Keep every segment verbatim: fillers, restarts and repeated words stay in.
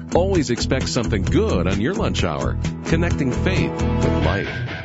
Always expect something good on your lunch hour. Connecting faith with life.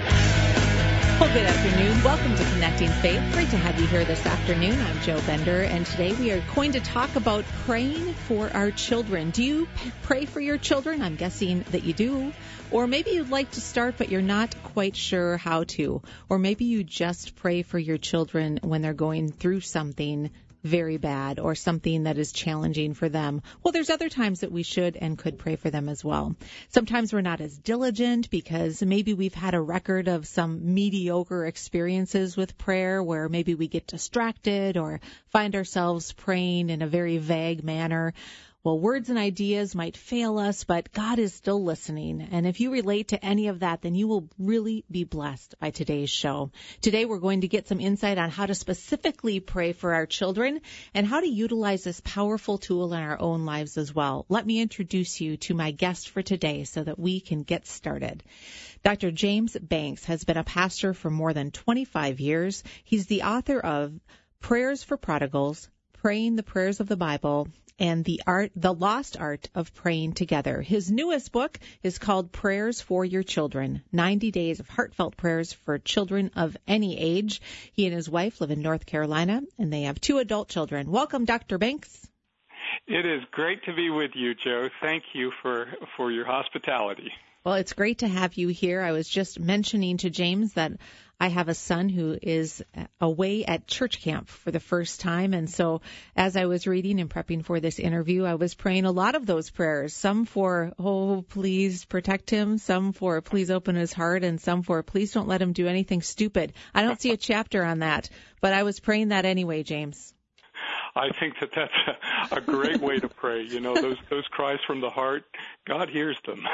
Well, good afternoon. Welcome to Connecting Faith. Great to have you here this afternoon. I'm Joe Bender, and today we are going to talk about praying for our children. Do you p- pray for your children? I'm guessing that you do. Or maybe you'd like to start, but you're not quite sure how to. Or maybe you just pray for your children when they're going through something very bad or something that is challenging for them. Well, there's other times that we should and could pray for them as well. Sometimes we're not as diligent because maybe we've had a record of some mediocre experiences with prayer where maybe we get distracted or find ourselves praying in a very vague manner. Well, words and ideas might fail us, but God is still listening. And if you relate to any of that, then you will really be blessed by today's show. Today, we're going to get some insight on how to specifically pray for our children and how to utilize this powerful tool in our own lives as well. Let me introduce you to my guest for today so that we can get started. Doctor James Banks has been a pastor for more than twenty-five years. He's the author of Prayers for Prodigals, Praying the Prayers of the Bible, and the art, the lost art of praying together. His newest book is called Prayers for Your Children, ninety days of heartfelt prayers for children of any age. He and his wife live in North Carolina, and they have two adult children. Welcome, Doctor Banks. It is great to be with you, Joe. Thank you for, for your hospitality. Well, it's great to have you here. I was just mentioning to James that I have a son who is away at church camp for the first time. And so as I was reading and prepping for this interview, I was praying a lot of those prayers, some for, oh, please protect him, some for please open his heart, and some for please don't let him do anything stupid. I don't see a chapter on that, but I was praying that anyway, James. I think that that's a, a great way to pray. You know, those those cries from the heart, God hears them.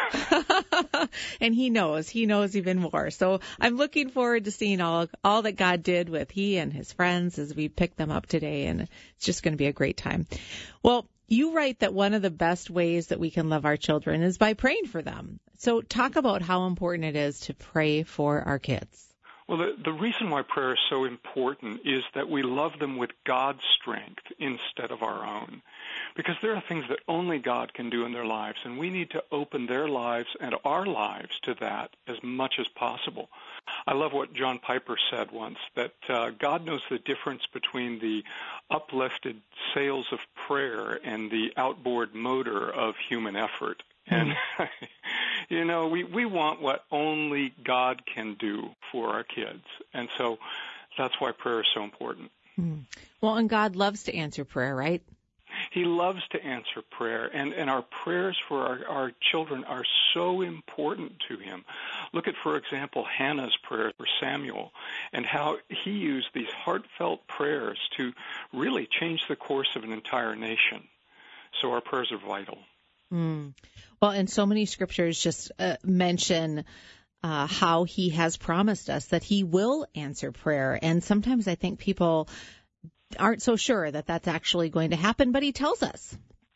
And he knows. He knows even more. So I'm looking forward to seeing all all that God did with he and his friends as we pick them up today. And it's just going to be a great time. Well, you write that one of the best ways that we can love our children is by praying for them. So talk about how important it is to pray for our kids. Well, the, the reason why prayer is so important is that we love them with God's strength instead of our own. Because there are things that only God can do in their lives, and we need to open their lives and our lives to that as much as possible. I love what John Piper said once, that uh, God knows the difference between the uplifted sails of prayer and the outboard motor of human effort. And, you know, we, we want what only God can do for our kids. And so that's why prayer is so important. Mm. Well, and God loves to answer prayer, right? He loves to answer prayer, and, and our prayers for our, our children are so important to him. Look at, for example, Hannah's prayer for Samuel and how he used these heartfelt prayers to really change the course of an entire nation. So our prayers are vital. Mm. Well, and so many scriptures just uh, mention uh, how he has promised us that he will answer prayer. And sometimes I think people aren't so sure that that's actually going to happen, but he tells us.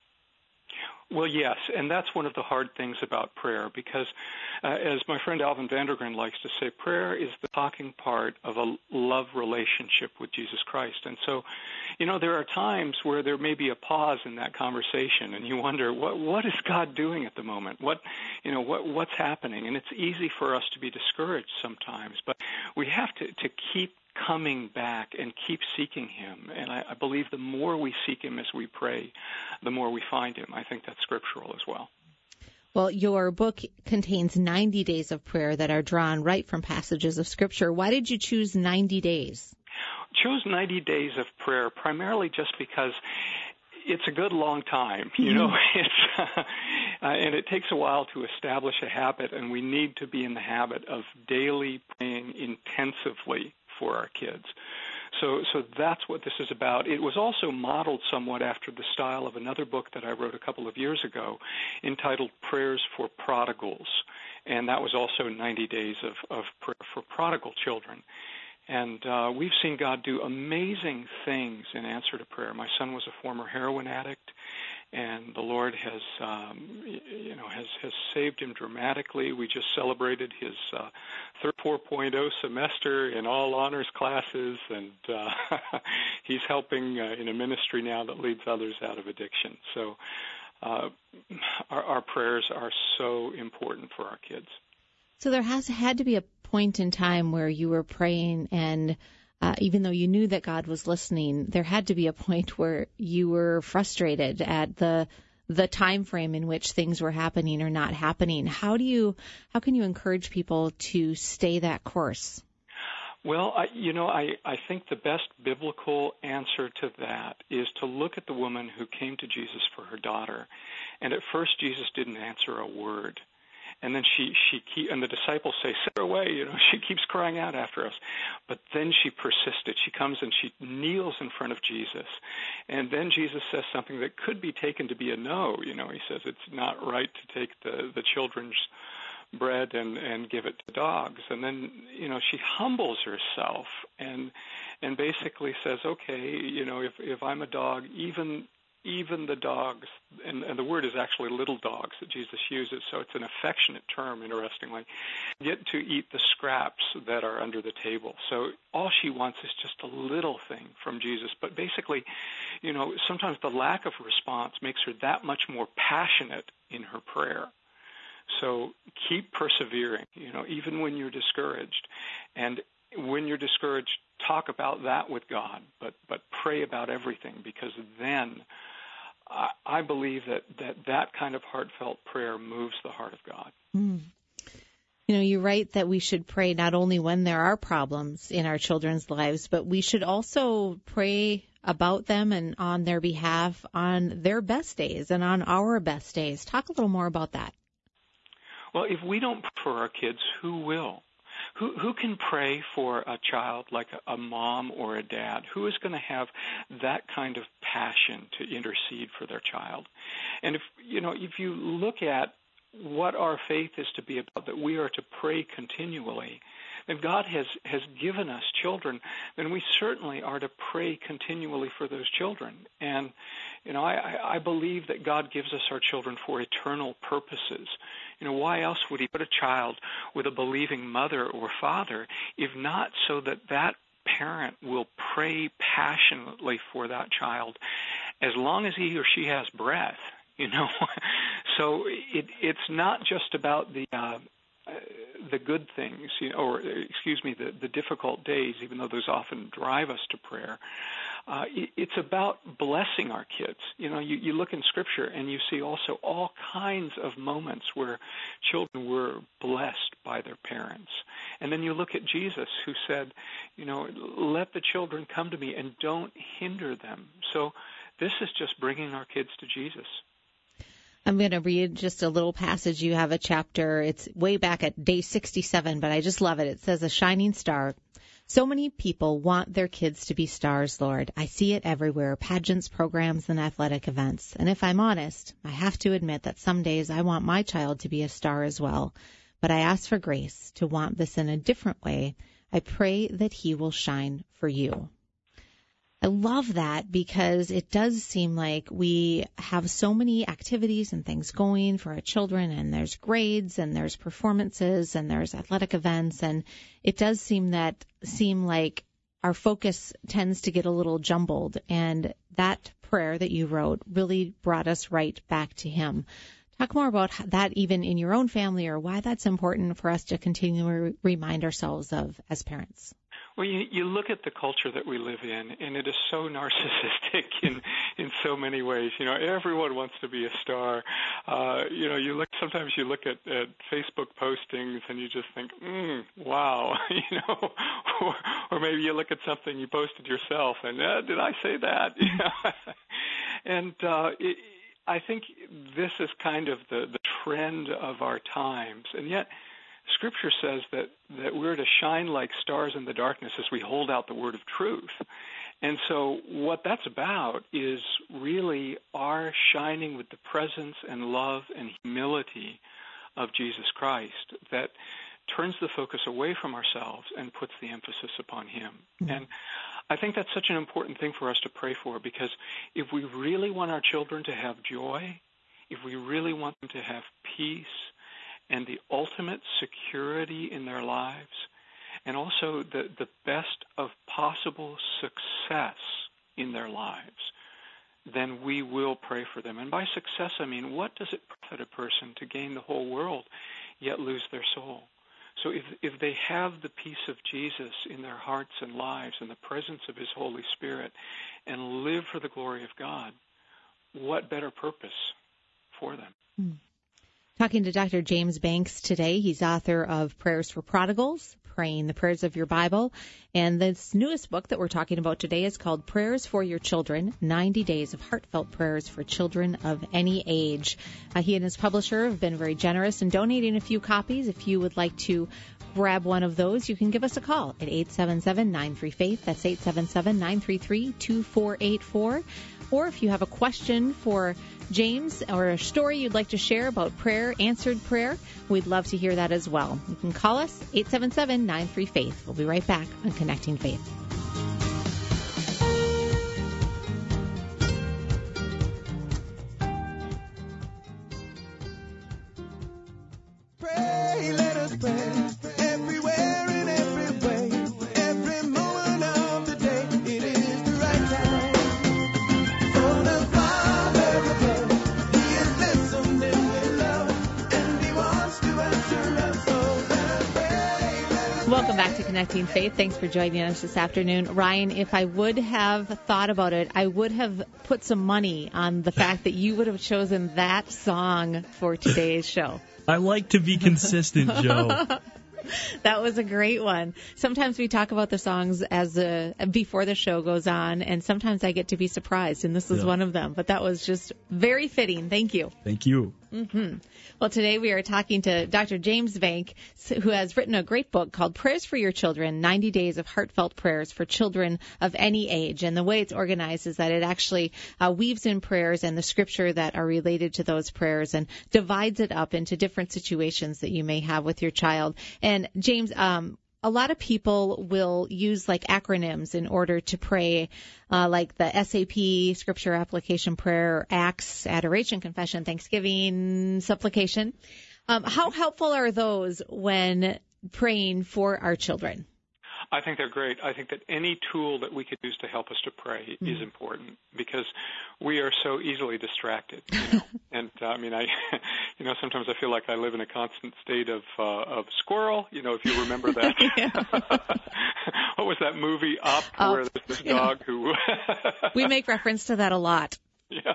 Well, yes, and that's one of the hard things about prayer because, uh, as my friend Alvin Vandergren likes to say, prayer is the talking part of a love relationship with Jesus Christ. And so, you know, there are times where there may be a pause in that conversation, and you wonder, what what is God doing at the moment? What, you know, what what's happening? And it's easy for us to be discouraged sometimes, but we have to, to keep coming back and keep seeking him. And I, I believe the more we seek him as we pray, the more we find him. I think that's scriptural as well. Well, your book contains ninety days of prayer that are drawn right from passages of Scripture. Why did you choose ninety days? Chose ninety days of prayer primarily just because it's a good long time, you know, it's, uh, and it takes a while to establish a habit, and we need to be in the habit of daily praying intensively for our kids. So so that's what this is about. It was also modeled somewhat after the style of another book that I wrote a couple of years ago entitled Prayers for Prodigals, and that was also ninety days of, of prayer for prodigal children. And uh, we've seen God do amazing things in answer to prayer. My son was a former heroin addict, and the Lord has, um, you know, has, has saved him dramatically. We just celebrated his uh, four point oh semester in all honors classes, and uh, he's helping uh, in a ministry now that leads others out of addiction. So uh, our, our prayers are so important for our kids. So there has had to be a point in time where you were praying, and uh, even though you knew that God was listening, there had to be a point where you were frustrated at the the time frame in which things were happening or not happening. How do you, how can you encourage people to stay that course? Well, I, you know, I, I think the best biblical answer to that is to look at the woman who came to Jesus for her daughter. And at first, Jesus didn't answer a word. And then she, she keep, and the disciples say, "Send her away," you know, she keeps crying out after us. But then she persisted. She comes and she kneels in front of Jesus. And then Jesus says something that could be taken to be a no. You know, he says it's not right to take the, the children's bread and, and give it to dogs. And then, you know, she humbles herself and and basically says, okay, you know, if, if I'm a dog, even even the dogs, and, and the word is actually little dogs that Jesus uses, so it's an affectionate term, interestingly, get to eat the scraps that are under the table. So all she wants is just a little thing from Jesus. But basically, you know, sometimes the lack of response makes her that much more passionate in her prayer. So keep persevering, you know, even when you're discouraged. And when you're discouraged, talk about that with God, but but pray about everything, because then I, I believe that, that that kind of heartfelt prayer moves the heart of God. Mm. You know, you write that we should pray not only when there are problems in our children's lives, but we should also pray about them and on their behalf on their best days and on our best days. Talk a little more about that. Well, if we don't pray for our kids, who will? Who who can pray for a child like a, a mom or a dad? Who is going to have that kind of passion to intercede for their child? And if you know, if you look at what our faith is to be about, that we are to pray continually, and God has, has given us children, then we certainly are to pray continually for those children. And, you know, I, I believe that God gives us our children for eternal purposes. You know, why else would he put a child with a believing mother or father, if not so that that parent will pray passionately for that child as long as he or she has breath, you know? So it, it's not just about the uh, the good things, you know, or excuse me, the, the difficult days, even though those often drive us to prayer. Uh, it, it's about blessing our kids. You know, you, you look in Scripture and you see also all kinds of moments where children were blessed by their parents. And then you look at Jesus, who said, you know, let the children come to me and don't hinder them. So this is just bringing our kids to Jesus. I'm going to read just a little passage. You have a chapter. It's way back at day sixty-seven, but I just love it. It says, "A shining star. So many people want their kids to be stars, Lord. I see it everywhere, pageants, programs, and athletic events. And if I'm honest, I have to admit that some days I want my child to be a star as well. But I ask for grace to want this in a different way. I pray that he will shine for you." I love that, because it does seem like we have so many activities and things going for our children, and there's grades and there's performances and there's athletic events, and it does seem that seem like our focus tends to get a little jumbled, and that prayer that you wrote really brought us right back to him. Talk more about that even in your own family, or why that's important for us to continually remind ourselves of as parents. Well, you, you look at the culture that we live in, and it is so narcissistic in in so many ways. You know, everyone wants to be a star. Uh, you know, you look sometimes you look at, at Facebook postings, and you just think, mm, wow, you know, or, or maybe you look at something you posted yourself, and uh, did I say that? You know? and uh, it, I think this is kind of the, the trend of our times, and yet Scripture says that, that we're to shine like stars in the darkness as we hold out the word of truth. And so what that's about is really our shining with the presence and love and humility of Jesus Christ that turns the focus away from ourselves and puts the emphasis upon him. Mm-hmm. And I think that's such an important thing for us to pray for, because if we really want our children to have joy, if we really want them to have peace, and the ultimate security in their lives, and also the, the best of possible success in their lives, then we will pray for them. And by success, I mean, what does it profit a person to gain the whole world yet lose their soul? So if if they have the peace of Jesus in their hearts and lives and the presence of his Holy Spirit and live for the glory of God, what better purpose for them? Hmm. Talking to Doctor James Banks today. He's author of Prayers for Prodigals, Praying the Prayers of Your Bible. And this newest book that we're talking about today is called Prayers for Your Children, ninety days of Heartfelt Prayers for Children of Any Age. Uh, he and his publisher have been very generous in donating a few copies. If you would like to grab one of those, you can give us a call at eight seven seven, nine three, faith. That's eight seven seven, nine three three, two four eight four. Or if you have a question for James or a story you'd like to share about prayer, answered prayer, we'd love to hear that as well. You can call us, eight seven seven, nine three, faith. We'll be right back on Connecting Faith. Pray, let us pray, everywhere and every way, every moment of the day, it is the right time. For the Father above, he is listening with love, and he wants to answer us, so let us pray, let us Welcome back to Connecting Faith. Thanks for joining us this afternoon. Ryan, if I would have thought about it, I would have put some money on the fact that you would have chosen that song for today's show. I like to be consistent, Joe. That was a great one. Sometimes we talk about the songs as a, before the show goes on, and sometimes I get to be surprised, and this is Yeah. one of them. But that was just very fitting. Thank you. Thank you. Mm-hmm. Well, today we are talking to Doctor James Bank, who has written a great book called Prayers for Your Children, ninety days of Heartfelt Prayers for Children of Any Age. And the way it's organized is that it actually uh, weaves in prayers and the scripture that are related to those prayers and divides it up into different situations that you may have with your child. And James, um, a lot of people will use like acronyms in order to pray, uh, like the S A P, Scripture Application Prayer, Acts, Adoration, Confession, Thanksgiving, Supplication. Um, how helpful are those when praying for our children? I think they're great. I think that any tool that we could use to help us to pray mm-hmm. is important because we are so easily distracted. You know? and uh, I mean, I, you know, sometimes I feel like I live in a constant state of uh, of squirrel. You know, if you remember that. What was that movie Up, Up. where there's this dog yeah. who? We make reference to that a lot. Yeah.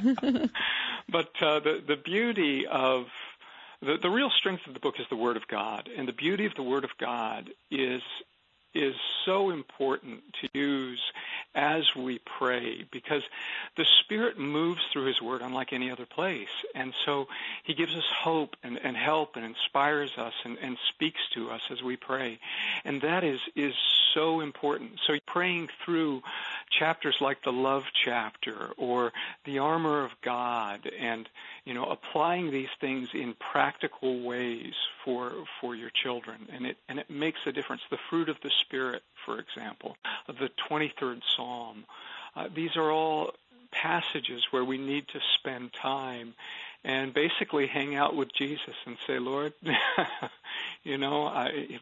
But uh, the the beauty of the the real strength of the book is the Word of God, and the beauty of the Word of God is. is so important to use as we pray because the Spirit moves through His Word unlike any other place. And so He gives us hope and, and help and inspires us and, and speaks to us as we pray. And that is, is so important. So praying through chapters like the love chapter or the armor of God and, you know, applying these things in practical ways for for your children. And it and it makes a difference. The fruit of the Spirit, for example, the twenty-third Psalm. Uh, these are all passages where we need to spend time and basically hang out with Jesus and say, Lord, you know, I,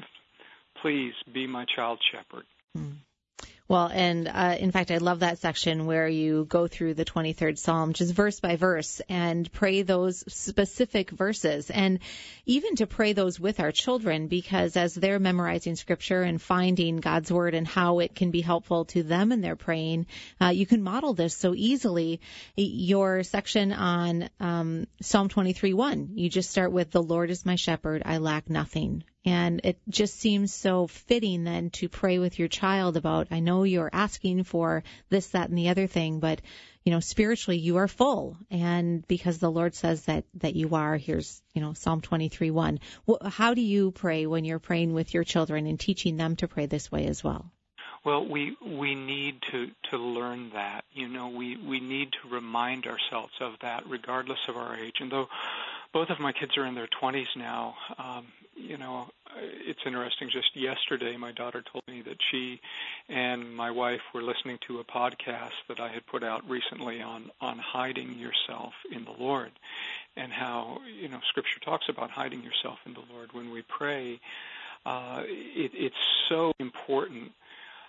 please be my child shepherd. Mm. Well, and uh, in fact, I love that section where you go through the twenty-third Psalm, just verse by verse, and pray those specific verses, and even to pray those with our children, because as they're memorizing Scripture and finding God's Word and how it can be helpful to them in their praying, uh, you can model this so easily. Your section on um, Psalm twenty-three one, you just start with, "The Lord is my shepherd, I lack nothing." And it just seems so fitting then to pray with your child about, I know you're asking for this, that, and the other thing, but, you know, spiritually you are full. And because the Lord says that, that you are, here's, you know, Psalm twenty-three one. How do you pray when you're praying with your children and teaching them to pray this way as well? Well, we we need to, to learn that. You know, we, we need to remind ourselves of that regardless of our age. And though both of my kids are in their twenties now, um, you know, it's interesting. Just yesterday, my daughter told me that she and my wife were listening to a podcast that I had put out recently on, on hiding yourself in the Lord and how, you know, Scripture talks about hiding yourself in the Lord when we pray. Uh, it, it's so important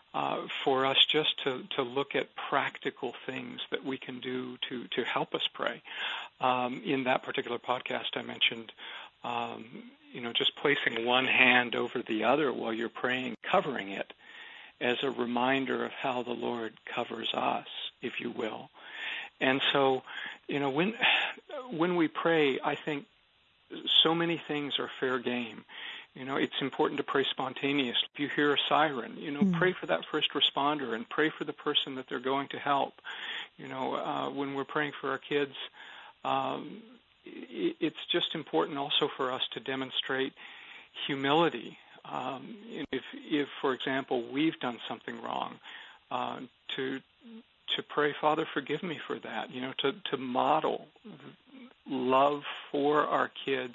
uh, for us just to, to look at practical things that we can do to, to help us pray. Um, in that particular podcast I mentioned, um, you know, just placing one hand over the other while you're praying, covering it as a reminder of how the Lord covers us, if you will. And so, you know, when when we pray, I think so many things are fair game. You know, it's important to pray spontaneously. If you hear a siren, you know, mm. pray for that first responder and pray for the person that they're going to help. You know, uh, when we're praying for our kids, um, it's just important also for us to demonstrate humility. Um, if, if, for example, we've done something wrong, uh, to to pray, Father, forgive me for that. You know, to to model love for our kids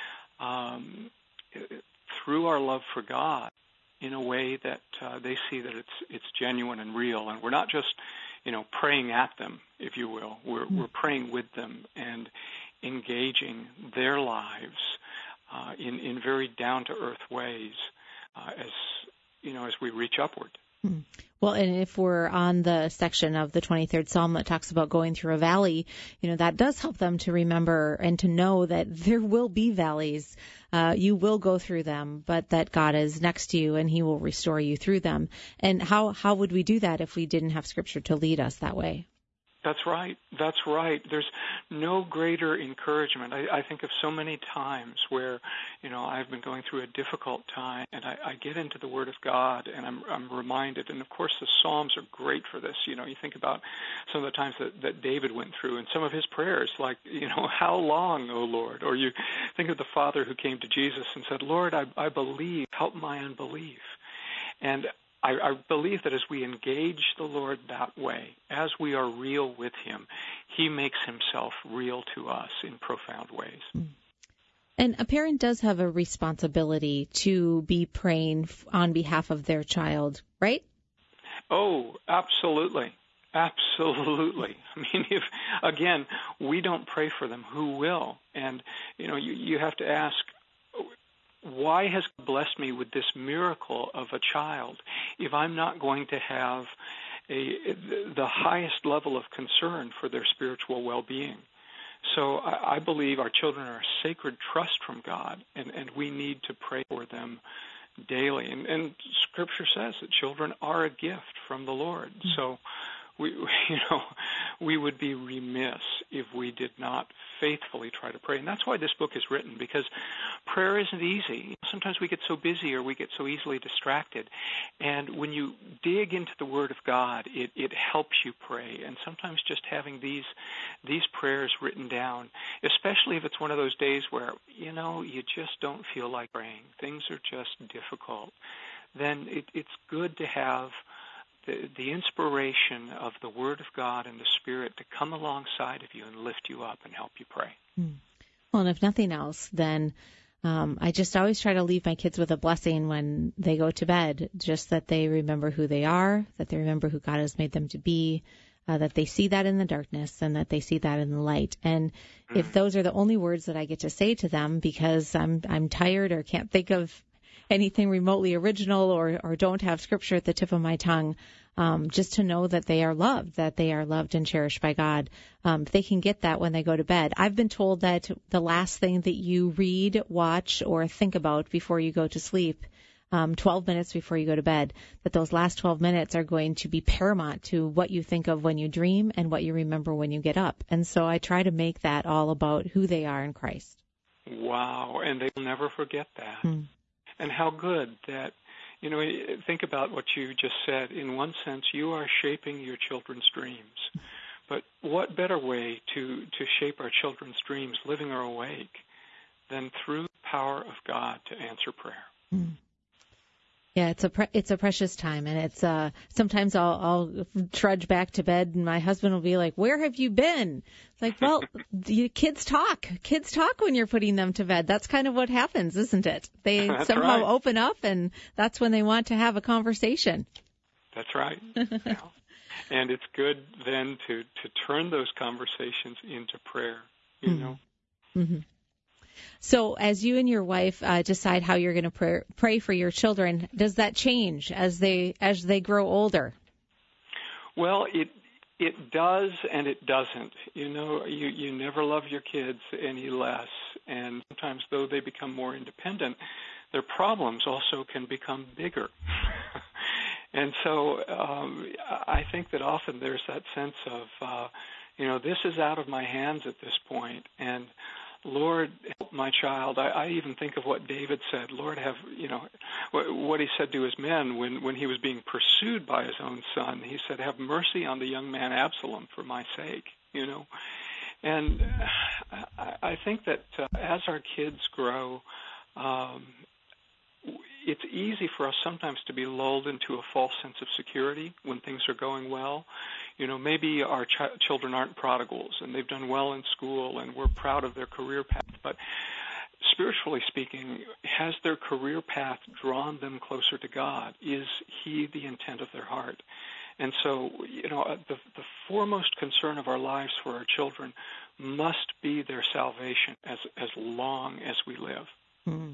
um, through our love for God in a way that uh, they see that it's it's genuine and real, and we're not just, you know, praying at them, if you will. We're mm. we're praying with them and engaging their lives uh, in in very down to earth ways uh, as you know as we reach upward. Mm. Well, and if we're on the section of the twenty-third Psalm that talks about going through a valley, you know, that does help them to remember and to know that there will be valleys. Uh, you will go through them, but that God is next to you and he will restore you through them. And how, how would we do that if we didn't have Scripture to lead us that way? That's right. That's right. There's no greater encouragement. I, I think of so many times where, you know, I've been going through a difficult time, and I, I get into the Word of God, and I'm, I'm reminded. And of course, the Psalms are great for this. You know, you think about some of the times that, that David went through, and some of his prayers, like, you know, how long, O Lord? Or you think of the Father who came to Jesus and said, Lord, I, I believe, help my unbelief. And I, I believe that as we engage the Lord that way, as we are real with him, he makes himself real to us in profound ways. And a parent does have a responsibility to be praying on behalf of their child, right? Oh, absolutely. Absolutely. I mean, if, again, we don't pray for them, who will? And, you know, you, you have to ask, why has God blessed me with this miracle of a child if I'm not going to have a, the highest level of concern for their spiritual well-being? So I, I believe our children are a sacred trust from God, and, and we need to pray for them daily. And, and Scripture says that children are a gift from the Lord. So we, you know, we would be remiss if we did not faithfully try to pray. And that's why this book is written, because prayer isn't easy. Sometimes we get so busy or we get so easily distracted. And when you dig into the Word of God, it, it helps you pray. And sometimes just having these these prayers written down, especially if it's one of those days where, you know, you just don't feel like praying, things are just difficult, then it, it's good to have The, the inspiration of the Word of God and the Spirit to come alongside of you and lift you up and help you pray. Well, and if nothing else, then um, I just always try to leave my kids with a blessing when they go to bed, just that they remember who they are, that they remember who God has made them to be, uh, that they see that in the darkness and that they see that in the light. And mm. if those are the only words that I get to say to them because I'm I'm tired or can't think of anything remotely original or, or don't have Scripture at the tip of my tongue, um, just to know that they are loved, that they are loved and cherished by God. Um, they can get that when they go to bed. I've been told that the last thing that you read, watch, or think about before you go to sleep, um, twelve minutes before you go to bed, that those last twelve minutes are going to be paramount to what you think of when you dream and what you remember when you get up. And so I try to make that all about who they are in Christ. Wow, and they will never forget that. Hmm. And how good that, you know, think about what you just said. In one sense, you are shaping your children's dreams. But what better way to, to shape our children's dreams, living or awake, than through the power of God to answer prayer? Mm. Yeah, it's a pre- it's a precious time, and it's uh sometimes I'll I'll trudge back to bed, and my husband will be like, "Where have you been?" It's like, well, the kids talk. Kids talk when you're putting them to bed. That's kind of what happens, isn't it? They that's somehow right. open up, and that's when they want to have a conversation. That's right. Yeah. And it's good then to to turn those conversations into prayer. You mm-hmm. know. Mm-hmm. So as you and your wife uh, decide how you're going to pray, pray for your children, does that change as they as they grow older? Well, it it does and it doesn't. You know, you, you never love your kids any less. And sometimes, though they become more independent, their problems also can become bigger. And so um, I think that often there's that sense of, uh, you know, this is out of my hands at this point, and Lord, help my child. I, I even think of what David said. Lord, have, you know, what, what he said to his men when, when he was being pursued by his own son. He said, have mercy on the young man Absalom for my sake, you know. And I, I think that uh, as our kids grow, um, it's easy for us sometimes to be lulled into a false sense of security when things are going well. You know, maybe our ch- children aren't prodigals and they've done well in school and we're proud of their career path. But spiritually speaking, has their career path drawn them closer to God? Is He the intent of their heart? And so, you know, the, the foremost concern of our lives for our children must be their salvation as, as long as we live. Mm.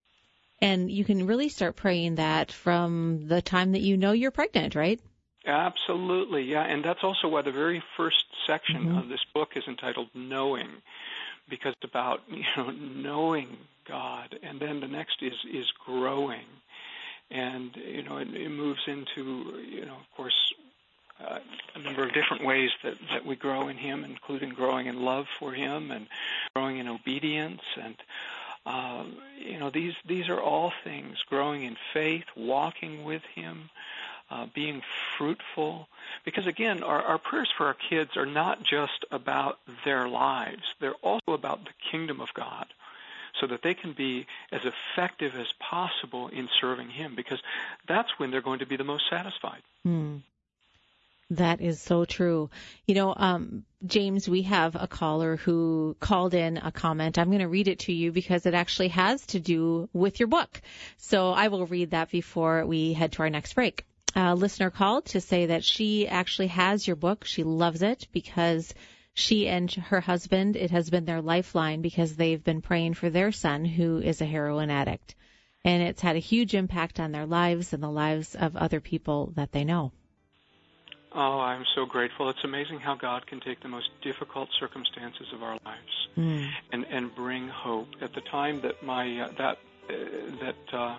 And you can really start praying that from the time that you know you're pregnant, right? Absolutely, yeah. And that's also why the very first section mm-hmm. of this book is entitled Knowing, because it's about, you know, knowing God. And then the next is, is growing. And, you know, it, it moves into, you know, of course, uh, a number of different ways that, that we grow in Him, including growing in love for Him and growing in obedience. And, uh, you know, these, these are all things, growing in faith, walking with Him, uh, being fruitful. Because, again, our, our prayers for our kids are not just about their lives. They're also about the kingdom of God, so that they can be as effective as possible in serving Him, because that's when they're going to be the most satisfied. Hmm. That is so true. You know, um, James, we have a caller who called in a comment. I'm going to read it to you because it actually has to do with your book. So I will read that before we head to our next break. A listener called to say that she actually has your book. She loves it because she and her husband, it has been their lifeline because they've been praying for their son who is a heroin addict. And it's had a huge impact on their lives and the lives of other people that they know. Oh, I'm so grateful. It's amazing how God can take the most difficult circumstances of our lives mm. and, and bring hope. At the time that my uh, that uh, that uh,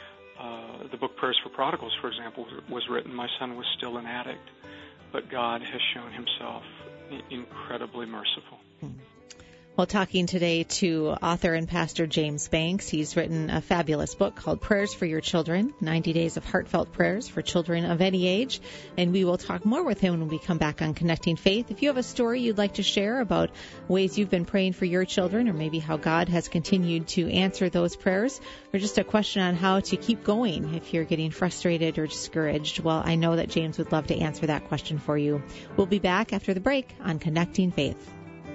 uh, the book Prayers for Prodigals, for example, was written, my son was still an addict, but God has shown Himself incredibly merciful. Mm. Well, talking today to author and pastor James Banks. He's written a fabulous book called Prayers for Your Children, ninety days of Heartfelt Prayers for Children of Any Age. And we will talk more with him when we come back on Connecting Faith. If you have a story you'd like to share about ways you've been praying for your children, or maybe how God has continued to answer those prayers, or just a question on how to keep going if you're getting frustrated or discouraged, well, I know that James would love to answer that question for you. We'll be back after the break on Connecting Faith.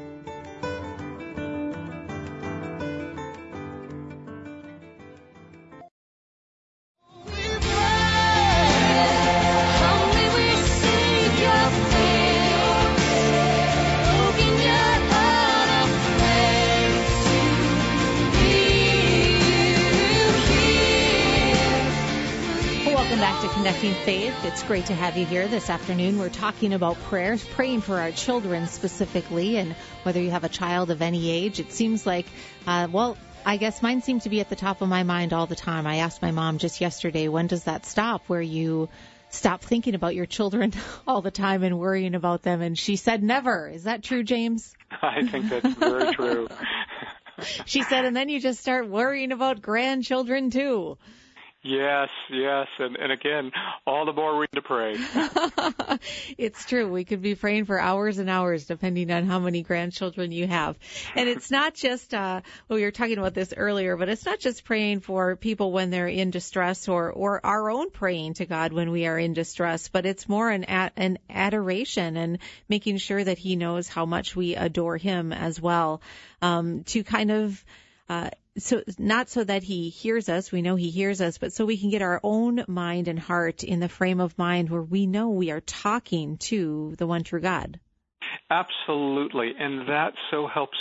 Connecting Faith. It's great to have you here this afternoon. We're talking about prayers, praying for our children specifically, and whether you have a child of any age. It seems like, uh, well, I guess mine seem to be at the top of my mind all the time. I asked my mom just yesterday, when does that stop, where you stop thinking about your children all the time and worrying about them? And she said never. Is that true, James? I think that's very true. She said, and then you just start worrying about grandchildren too. Yes, yes, and, and again, all the more reason to pray. It's true. We could be praying for hours and hours, depending on how many grandchildren you have. And it's not just, uh, well, we were talking about this earlier, but it's not just praying for people when they're in distress, or, or our own praying to God when we are in distress, but it's more an, an adoration and making sure that He knows how much we adore Him as well, um, to kind of, uh, So not so that He hears us, we know He hears us, but so we can get our own mind and heart in the frame of mind where we know we are talking to the one true God. Absolutely, and that so helps us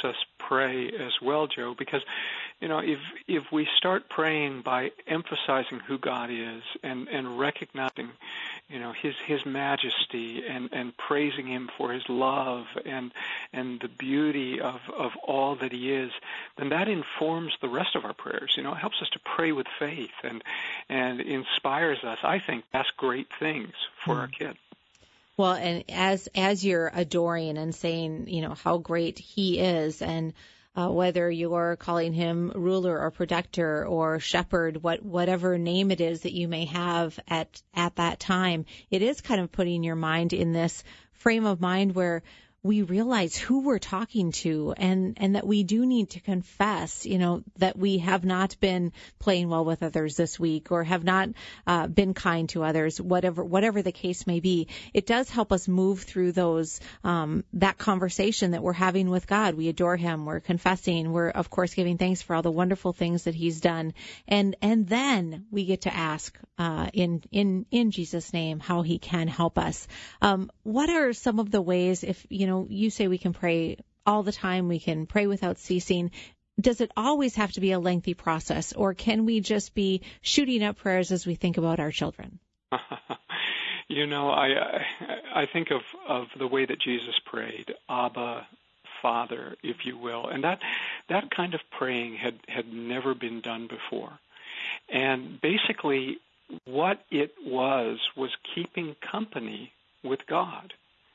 pray as well, Joe, because, you know, if if we start praying by emphasizing who God is and, and recognizing, you know, his his majesty and, and praising him for his love and and the beauty of, of all that he is, then that informs the rest of our prayers. You know, it helps us to pray with faith and and inspires us, I think, to ask great things for mm. our kids. Well, and as as you're adoring and saying, you know, how great he is, and uh, whether you're calling him ruler or protector or shepherd, what whatever name it is that you may have at at that time, it is kind of putting your mind in this frame of mind where we realize who we're talking to, and, and that we do need to confess, you know, that we have not been playing well with others this week or have not uh, been kind to others, whatever whatever the case may be. It does help us move through those um, that conversation that we're having with God. We adore him. We're confessing. We're, of course, giving thanks for all the wonderful things that he's done. And and then we get to ask uh, in, in, in Jesus' name how he can help us. Um, what are some of the ways, if, you know, you say we can pray all the time, we can pray without ceasing. Does it always have to be a lengthy process, or can we just be shooting up prayers as we think about our children? You know, I I think of, of the way that Jesus prayed, Abba, Father, if you will, and that that kind of praying had, had never been done before. And basically what it was was keeping company with God.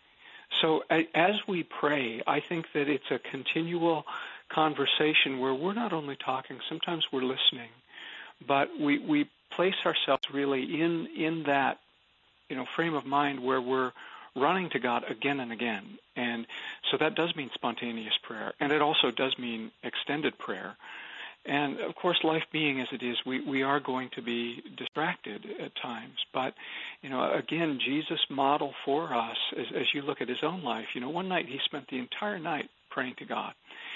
So as we pray, I think that it's a continual conversation where we're not only talking, sometimes we're listening, but we, we place ourselves really in, in that, you know, frame of mind where we're running to God again and again. And so that does mean spontaneous prayer, and it also does mean extended prayer. And, of course, life being as it is, we, we are going to be distracted at times. But, you know, again, Jesus modeled for us, as, as you look at his own life, you know, one night he spent the entire night praying to God.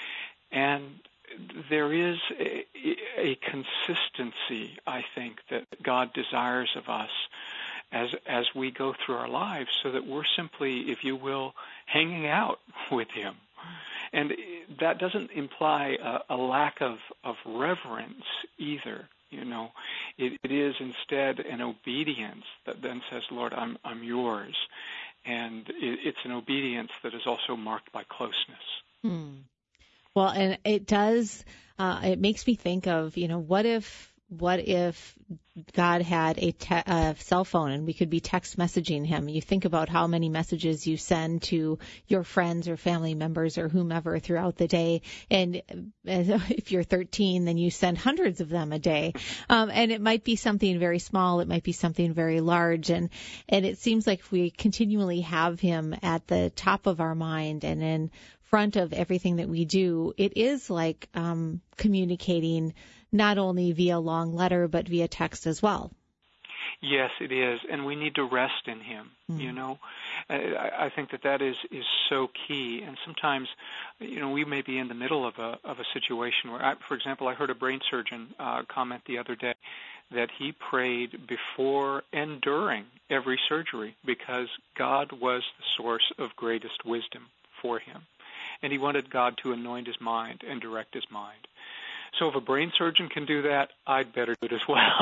And there is a, a consistency, I think, that God desires of us as as we go through our lives, so that we're simply, if you will, hanging out with him. And that doesn't imply a, a lack of, of reverence either. You know, it, it is instead an obedience that then says, Lord, I'm I'm yours. And it, it's an obedience that is also marked by closeness. Hmm. Well, and it does, uh, it makes me think of, you know, what if, what if God had a, te- a cell phone and we could be text messaging him? You think about how many messages you send to your friends or family members or whomever throughout the day. And if you're thirteen, then you send hundreds of them a day. Um, and it might be something very small. It might be something very large. And, and it seems like if we continually have him at the top of our mind and in front of everything that we do, it is like um, communicating not only via long letter, but via text as well. Yes, it is, and we need to rest in him, mm-hmm. you know. I, I think that that is, is so key, and sometimes, you know, we may be in the middle of a of a situation where, I, for example, I heard a brain surgeon uh, comment the other day that he prayed before and during every surgery because God was the source of greatest wisdom for him, and he wanted God to anoint his mind and direct his mind. So if a brain surgeon can do that, I'd better do it as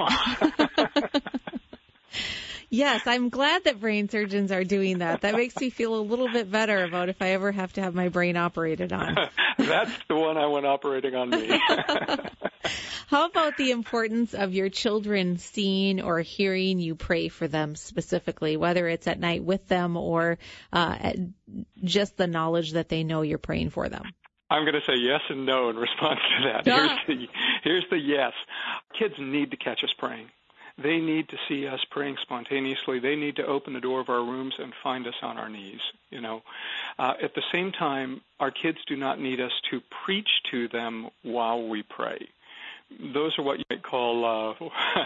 well. Yes, I'm glad that brain surgeons are doing that. That makes me feel a little bit better about if I ever have to have my brain operated on. That's the one I want operating on me. How about the importance of your children seeing or hearing you pray for them specifically, whether it's at night with them or uh, just the knowledge that they know you're praying for them? I'm going to say yes and no in response to that. Here's the, here's the yes. Kids need to catch us praying. They need to see us praying spontaneously. They need to open the door of our rooms and find us on our knees, you know. Uh, at the same time, our kids do not need us to preach to them while we pray, those are what you might call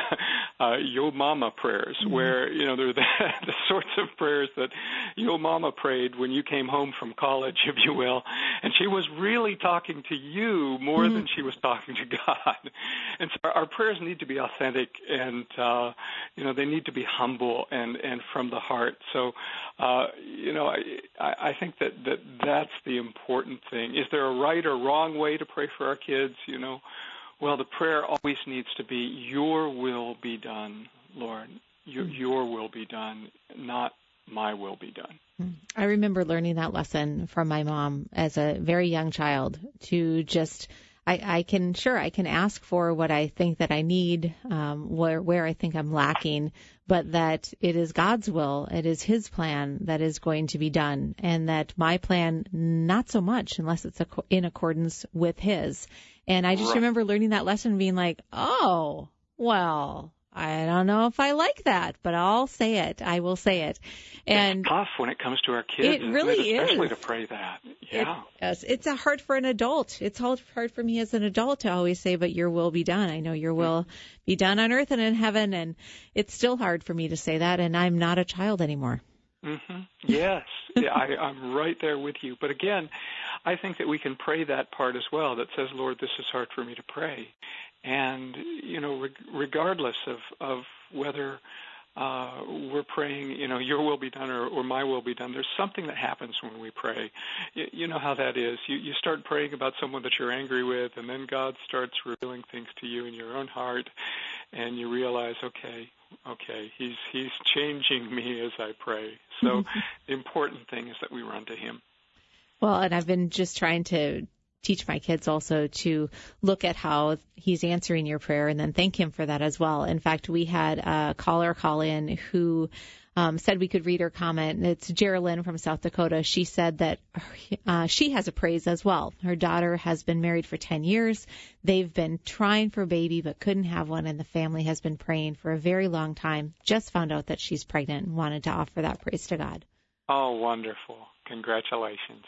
uh, uh, yo mama prayers, mm-hmm. where, you know, they're the, the sorts of prayers that yo mama prayed when you came home from college, if you will, and she was really talking to you more mm-hmm. than she was talking to God. And so our prayers need to be authentic, and, uh, you know, they need to be humble and, and from the heart. So, uh, you know, I, I think that, that that's the important thing. Is there a right or wrong way to pray for our kids? You know, well, the prayer always needs to be, your will be done, Lord. Your, your will be done, not my will be done. I remember learning that lesson from my mom as a very young child, to just, I, I can, sure, I can ask for what I think that I need, um, where, where I think I'm lacking, but that it is God's will, it is His plan that is going to be done, and that my plan, not so much, unless it's in accordance with His. And I just right. remember learning that lesson and being like, oh, well, I don't know if I like that, but I'll say it. I will say it. And it's tough when it comes to our kids. It really it? Especially is. to pray that. Yeah. It, yes, it's a hard for an adult. It's hard for me as an adult to always say, but your will be done. I know your will mm-hmm. be done on earth and in heaven. And it's still hard for me to say that. And I'm not a child anymore. Mm-hmm. Yes, yeah, I, I'm right there with you. But again, I think that we can pray that part as well, that says, Lord, this is hard for me to pray. And, you know, re- regardless of, of whether uh, we're praying, you know, your will be done or, or my will be done, there's something that happens when we pray. You, you know how that is. You, you start praying about someone that you're angry with, and then God starts revealing things to you in your own heart, and you realize, okay, okay, he's he's changing me as I pray. So the important thing is that we run to Him. Well, and I've been just trying to teach my kids also to look at how He's answering your prayer and then thank Him for that as well. In fact, we had a caller call in who um, said we could read her comment. It's Geraldine from South Dakota. She said that uh, she has a praise as well. Her daughter has been married for ten years. They've been trying for a baby but couldn't have one, and the family has been praying for a very long time. Just found out that she's pregnant and wanted to offer that praise to God. Oh, wonderful. Congratulations.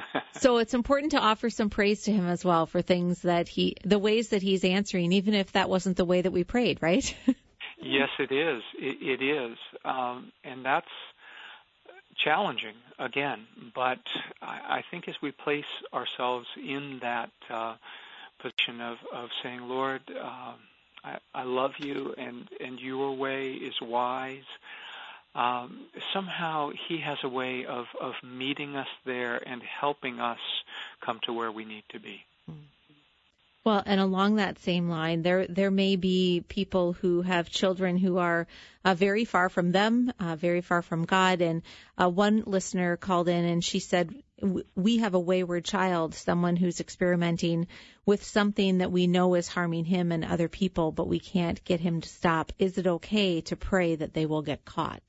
So it's important to offer some praise to Him as well for things that He, the ways that He's answering, even if that wasn't the way that we prayed, right? Yes, it is. It, it is. Um, and that's challenging, again. But I, I think as we place ourselves in that uh, position of, of saying, Lord, uh, I, I love you, and, and your way is wise, Um, somehow He has a way of, of meeting us there and helping us come to where we need to be. Well, and along that same line, there there may be people who have children who are uh, very far from them, uh, very far from God. And uh, one listener called in and she said, we have a wayward child, someone who's experimenting with something that we know is harming him and other people, but we can't get him to stop. Is it okay to pray that they will get caught?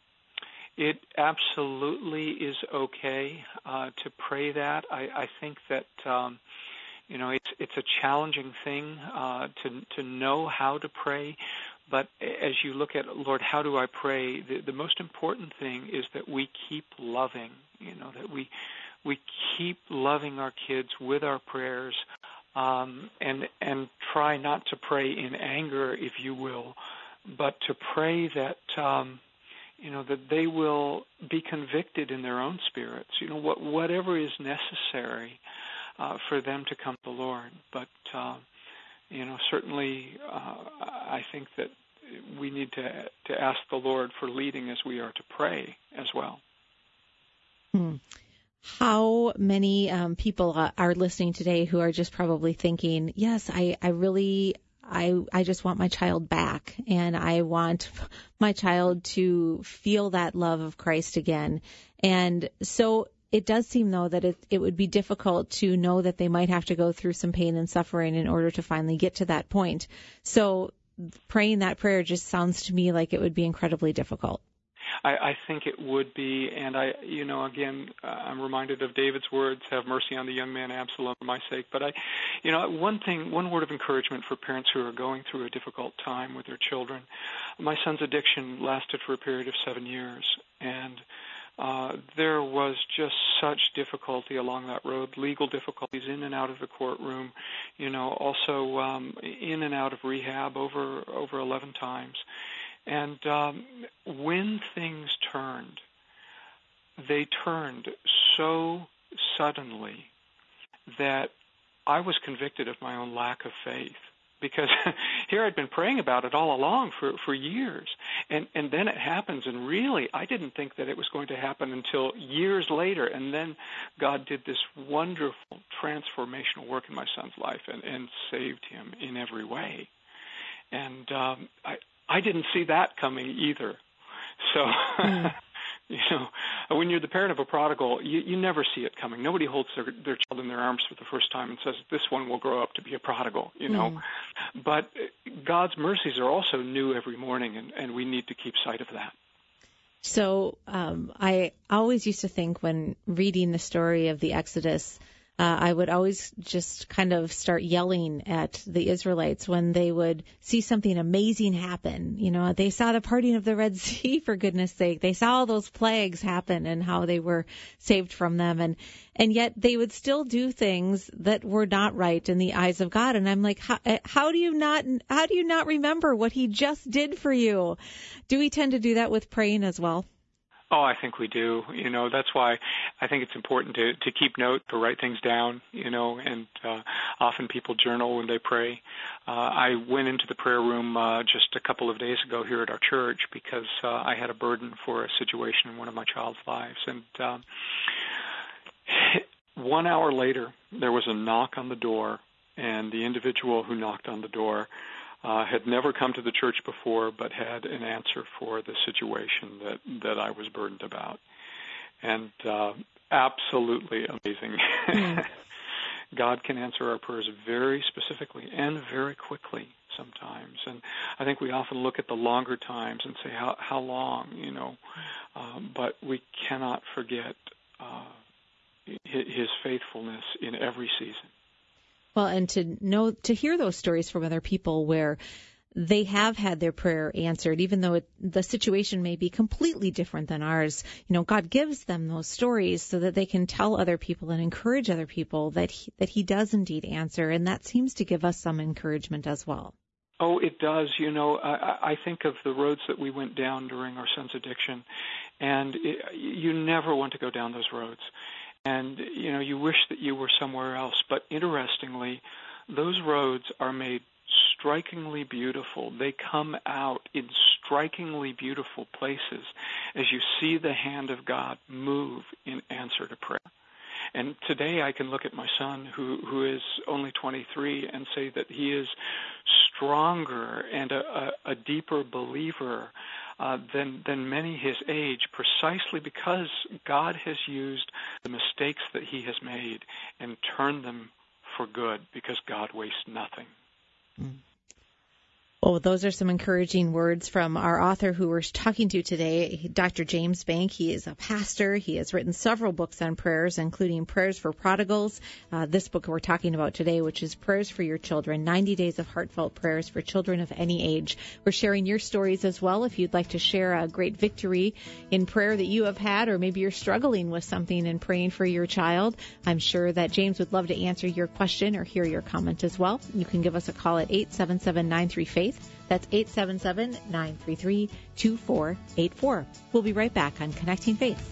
It absolutely is okay uh, to pray that. I, I think that, um, you know, it's it's a challenging thing uh, to to know how to pray. But as you look at, Lord, how do I pray? The, the most important thing is that we keep loving, you know, that we we keep loving our kids with our prayers, um, and and try not to pray in anger, if you will, but to pray that, um, you know, that they will be convicted in their own spirits, you know, what, whatever is necessary uh, for them to come to the Lord. But, uh, you know, certainly uh, I think that we need to to ask the Lord for leading as we are to pray as well. Hmm. How many um, people are listening today who are just probably thinking, yes, I, I really, I, I just want my child back, and I want my child to feel that love of Christ again. And so it does seem, though, that it, it would be difficult to know that they might have to go through some pain and suffering in order to finally get to that point. So praying that prayer just sounds to me like it would be incredibly difficult. I, I think it would be, and I, you know, again, uh, I'm reminded of David's words, have mercy on the young man Absalom for my sake. But I, you know, one thing, one word of encouragement for parents who are going through a difficult time with their children. My son's addiction lasted for a period of seven years, and Uh, there was just such difficulty along that road, legal difficulties in and out of the courtroom, you know, also um, in and out of rehab over over eleven times. And um, when things turned, they turned so suddenly that I was convicted of my own lack of faith. Because here I'd been praying about it all along for, for years. And, and then it happens, and really I didn't think that it was going to happen until years later. And then God did this wonderful transformational work in my son's life and, and saved him in every way. And um, I, I didn't see that coming either. So, mm. you know, when you're the parent of a prodigal, you, you never see it coming. Nobody holds their, their child in their arms for the first time and says, this one will grow up to be a prodigal, you know. Mm. But God's mercies are also new every morning, and, and we need to keep sight of that. So um, I always used to think when reading the story of the Exodus, Uh, I would always just kind of start yelling at the Israelites when they would see something amazing happen. You know, they saw the parting of the Red Sea, for goodness sake. They saw all those plagues happen and how they were saved from them. And, and yet they would still do things that were not right in the eyes of God. And I'm like, how, how do you not, how do you not remember what he just did for you? Do we tend to do that with praying as well? Oh, I think we do. You know, that's why I think it's important to, to keep note, to write things down, you know, and uh, often people journal when they pray. Uh, I went into the prayer room uh, just a couple of days ago here at our church because uh, I had a burden for a situation in one of my child's lives. And um, one hour later, there was a knock on the door, and the individual who knocked on the door Uh, had never come to the church before, but had an answer for the situation that, that I was burdened about. And uh, absolutely amazing. Mm. God can answer our prayers very specifically and very quickly sometimes. And I think we often look at the longer times and say, how, how long, you know. Um, but we cannot forget uh, his faithfulness in every season. Well, and to know, to hear those stories from other people where they have had their prayer answered, even though it, the situation may be completely different than ours, you know, God gives them those stories so that they can tell other people and encourage other people that he, that he does indeed answer. And that seems to give us some encouragement as well. Oh, it does. You know, I, I think of the roads that we went down during our son's addiction, and it, you never want to go down those roads. And, you know, you wish that you were somewhere else. But interestingly, those roads are made strikingly beautiful. They come out in strikingly beautiful places as you see the hand of God move in answer to prayer. And today I can look at my son, who, who is only twenty-three, and say that he is stronger and a, a, a deeper believer Uh, than, than many his age, precisely because God has used the mistakes that he has made and turned them for good, because God wastes nothing. Mm. Well, those are some encouraging words from our author who we're talking to today, Doctor James Bank. He is a pastor. He has written several books on prayers, including Prayers for Prodigals, uh, this book we're talking about today, which is Prayers for Your Children, ninety days of heartfelt prayers for children of any age. We're sharing your stories as well. If you'd like to share a great victory in prayer that you have had, or maybe you're struggling with something in praying for your child, I'm sure that James would love to answer your question or hear your comment as well. You can give us a call at eight seven seven, nine three, faith. That's eight seven seven, nine three three, two four eight four. We'll be right back on Connecting Faith.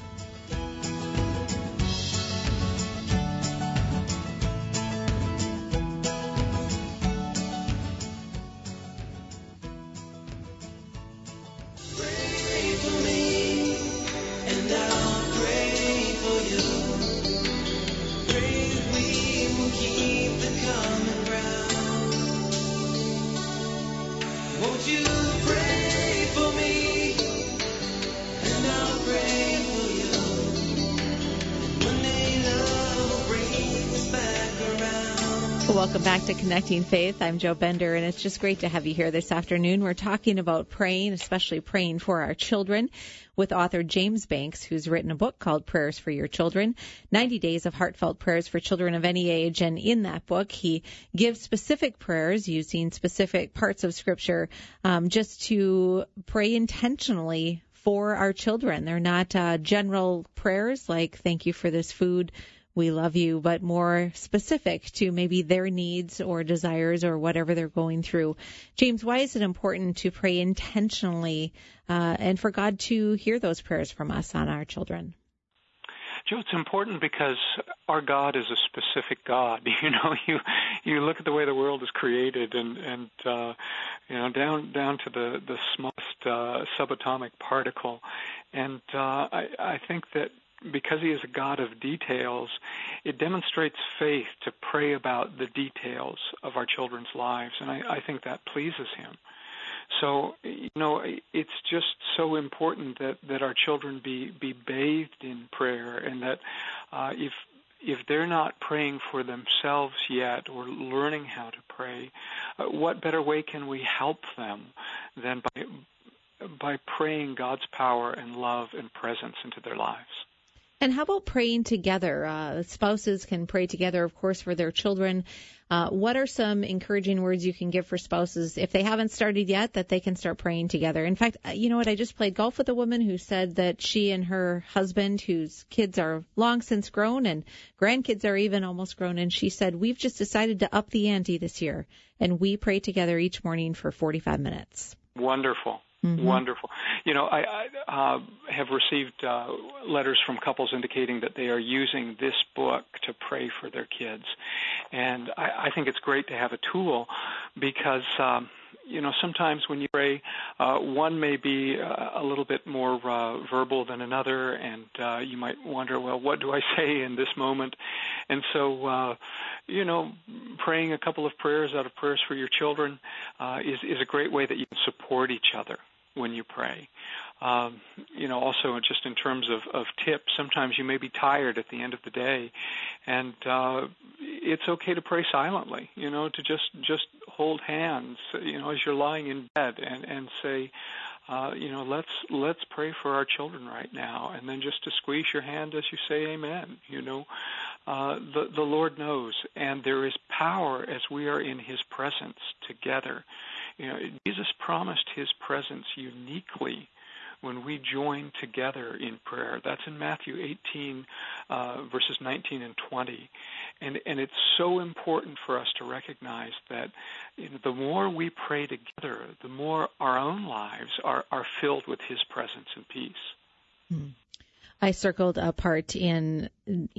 Welcome back to Connecting Faith. I'm Jo Bender, and it's just great to have you here this afternoon. We're talking about praying, especially praying for our children, with author James Banks, who's written a book called Prayers for Your Children, ninety days of heartfelt prayers for children of any age. And in that book, he gives specific prayers using specific parts of Scripture um, just to pray intentionally for our children. They're not uh, general prayers like thank you for this food, we love you, but more specific to maybe their needs or desires or whatever they're going through. James, why is it important to pray intentionally uh, and for God to hear those prayers from us on our children? Joe, it's important because our God is a specific God. You know, you you look at the way the world is created, and and uh, you know down down to the the smallest uh, subatomic particle, and uh, I I think that because He is a God of details, it demonstrates faith to pray about the details of our children's lives, and I, I think that pleases Him. So, you know, it's just so important that, that our children be, be bathed in prayer, and that uh, if if they're not praying for themselves yet or learning how to pray, uh, what better way can we help them than by by praying God's power and love and presence into their lives? And how about praying together? Uh, spouses can pray together, of course, for their children. Uh, what are some encouraging words you can give for spouses if they haven't started yet, that they can start praying together? In fact, you know what? I just played golf with a woman who said that she and her husband, whose kids are long since grown and grandkids are even almost grown, and she said, we've just decided to up the ante this year, and we pray together each morning for forty-five minutes. Wonderful. Mm-hmm. Wonderful. You know, I, I uh, have received uh, letters from couples indicating that they are using this book to pray for their kids. And I, I think it's great to have a tool because, um, you know, sometimes when you pray, uh, one may be uh, a little bit more uh, verbal than another, and uh, you might wonder, well, what do I say in this moment? And so, uh, you know, praying a couple of prayers out of prayers for your children uh, is, is a great way that you can support each other when you pray. Um, you know, also just in terms of, of tips, sometimes you may be tired at the end of the day, and uh, it's okay to pray silently, you know, to just, just hold hands, you know, as you're lying in bed and, and say, uh, you know, let's let's pray for our children right now, and then just to squeeze your hand as you say amen, you know. Uh, the, the Lord knows, and there is power as we are in His presence together. You know, Jesus promised His presence uniquely when we join together in prayer. That's in Matthew eighteen, uh, verses nineteen and twenty. And, and it's so important for us to recognize that, you know, the more we pray together, the more our own lives are, are filled with His presence and peace. Hmm. I circled a part in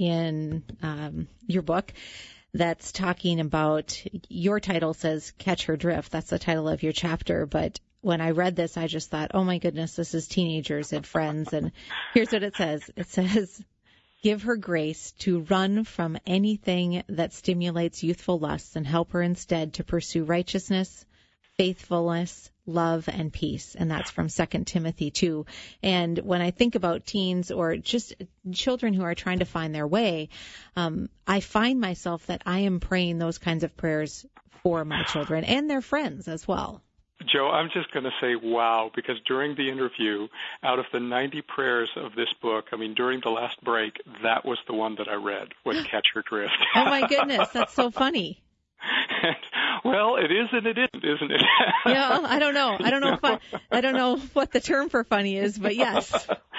in um, your book that's talking about, your title says Catch Her Drift. That's the title of your chapter. But when I read this, I just thought, oh, my goodness, this is teenagers and friends. And here's what it says. It says, give her grace to run from anything that stimulates youthful lusts and help her instead to pursue righteousness, faithfulness, love, and peace. And that's from Second Timothy two. And when I think about teens or just children who are trying to find their way, um, I find myself that I am praying those kinds of prayers for my children and their friends as well. Joe, I'm just going to say wow, because during the interview, out of the ninety prayers of this book, I mean, during the last break, that was the one that I read, was Catch Her Drift. Oh, my goodness, that's so funny. And, well, it is and it isn't, isn't it? Yeah, I don't know. I don't know if I, I don't know what the term for funny is, but yes.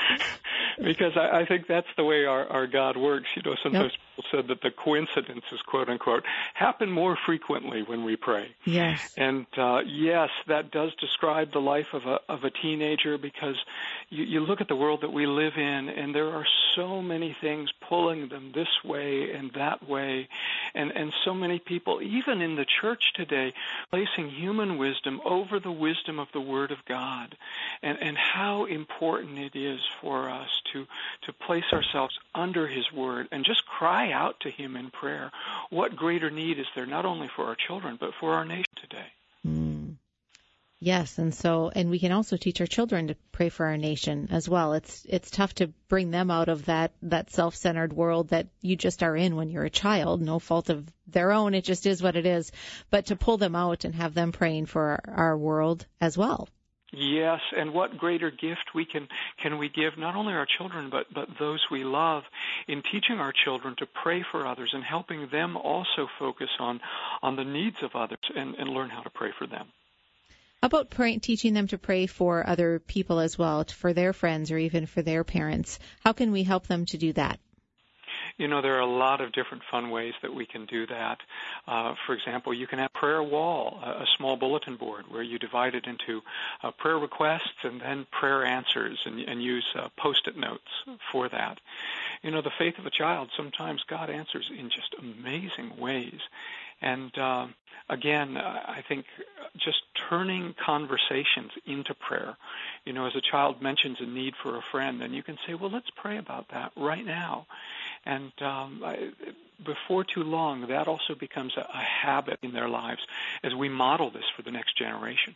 Because I, I think that's the way our, our God works. You know, sometimes Yep. people said that the coincidences, quote unquote, happen more frequently when we pray. Yes. And uh, yes, that does describe the life of a of a teenager, because you, you look at the world that we live in, and there are so many things pulling them this way and that way, and and so many people, even in the church today, placing human wisdom over the wisdom of the Word of God, and and how important it is for us to to place ourselves under His Word and just cry out to Him in prayer. What greater need is there, not only for our children, but for our nation today? Mm. Yes, and so, and we can also teach our children to pray for our nation as well. It's it's tough to bring them out of that, that self-centered world that you just are in when you're a child, no fault of their own, it just is what it is, but to pull them out and have them praying for our, our world as well. Yes, and what greater gift we can can we give not only our children but, but those we love in teaching our children to pray for others and helping them also focus on, on the needs of others and, and learn how to pray for them. How about pray, teaching them to pray for other people as well, for their friends or even for their parents? How can we help them to do that? You know, there are a lot of different fun ways that we can do that. Uh, for example, you can have a prayer wall, a, a small bulletin board where you divide it into uh, prayer requests and then prayer answers, and, and use uh, Post-it notes for that. You know, the faith of a child, sometimes God answers in just amazing ways. And uh, again, I think just turning conversations into prayer. You know, as a child mentions a need for a friend, then you can say, well, let's pray about that right now. And um, I, before too long, that also becomes a, a habit in their lives as we model this for the next generation.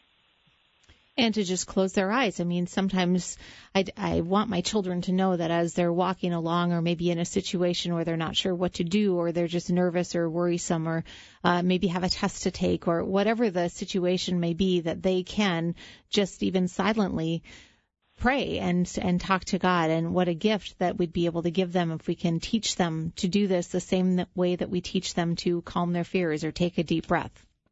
And to just close their eyes. I mean, sometimes I, I want my children to know that as they're walking along or maybe in a situation where they're not sure what to do, or they're just nervous or worrisome, or uh, maybe have a test to take, or whatever the situation may be, that they can just even silently pray and and talk to God. And what a gift that we'd be able to give them if we can teach them to do this the same way that we teach them to calm their fears or take a deep breath.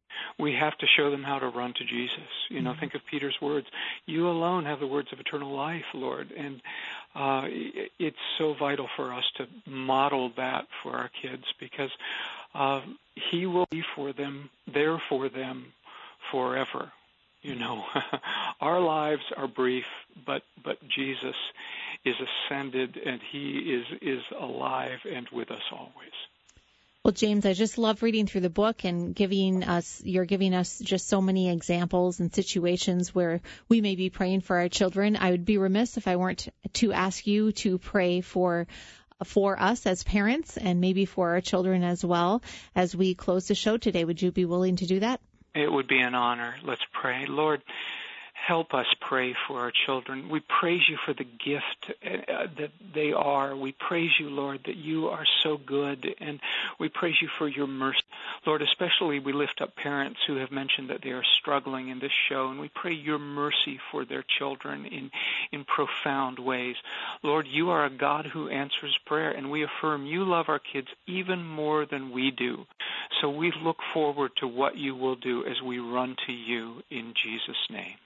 We have to show them how to run to Jesus. You know, mm-hmm. Think of Peter's words. You alone have the words of eternal life, Lord. And uh, it's so vital for us to model that for our kids, because uh, he will be for them, there for them forever. You know, our lives are brief, but but Jesus is ascended, and he is, is alive and with us always. Well, James, I just love reading through the book and giving us, you're giving us just so many examples and situations where we may be praying for our children. I would be remiss if I weren't to ask you to pray for for us as parents and maybe for our children as well as we close the show today. Would you be willing to do that? It would be an honor. Let's pray. Lord, help us pray for our children. We praise you for the gift uh, that they are. We praise you, Lord, that you are so good, and we praise you for your mercy. Lord, especially we lift up parents who have mentioned that they are struggling in this show, and we pray your mercy for their children in, in profound ways. Lord, you are a God who answers prayer, and we affirm you love our kids even more than we do. So we look forward to what you will do as we run to you in Jesus' name.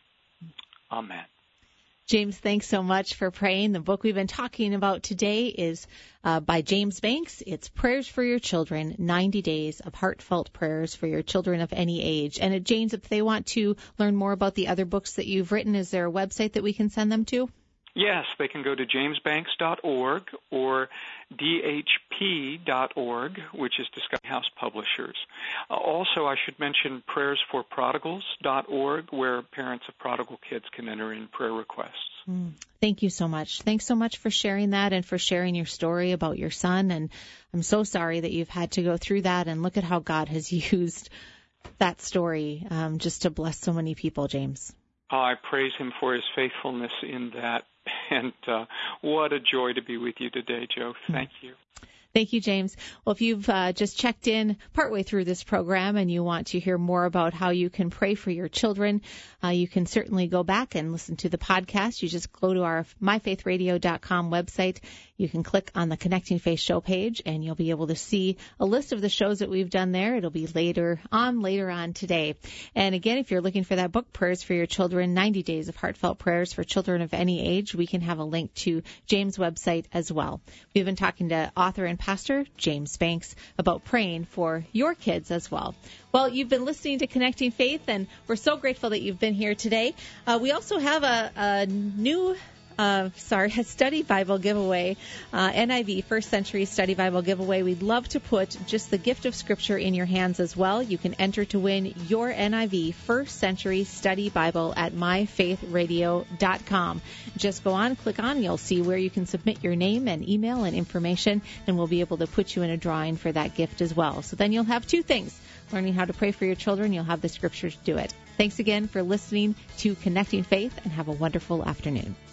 Amen. James, thanks so much for praying. The book we've been talking about today is uh, by James Banks. It's Prayers for Your Children, ninety days of Heartfelt Prayers for Your Children of Any Age. And uh, James, if they want to learn more about the other books that you've written, is there a website that we can send them to? Yes, they can go to james banks dot org or d h p dot org, which is Discovery House Publishers. Uh, also, I should mention prayers for prodigals dot org, where parents of prodigal kids can enter in prayer requests. Mm, thank you so much. Thanks so much for sharing that and for sharing your story about your son. And I'm so sorry that you've had to go through that. And look at how God has used that story um, just to bless so many people, James. Oh, I praise him for his faithfulness in that. And uh, what a joy to be with you today, Joe. Thank you. Thank you, James. Well, if you've uh, just checked in partway through this program and you want to hear more about how you can pray for your children, uh, you can certainly go back and listen to the podcast. You just go to our my faith radio dot com website. You can click on the Connecting Faith show page, and you'll be able to see a list of the shows that we've done there. It'll be later on, later on today. And again, if you're looking for that book, Prayers for Your Children, ninety days of Heartfelt Prayers for Children of Any Age, we can have a link to James' website as well. We've been talking to author and pastor James Banks about praying for your kids as well. Well, you've been listening to Connecting Faith, and we're so grateful that you've been here today. Uh, we also have a, a new Uh, sorry, a study Bible giveaway, uh, N I V, First Century Study Bible giveaway. We'd love to put just the gift of Scripture in your hands as well. You can enter to win your N I V, First Century Study Bible at my faith radio dot com. Just go on, click on, you'll see where you can submit your name and email and information, and we'll be able to put you in a drawing for that gift as well. So then you'll have two things. Learning how to pray for your children, you'll have the Scripture to do it. Thanks again for listening to Connecting Faith, and have a wonderful afternoon.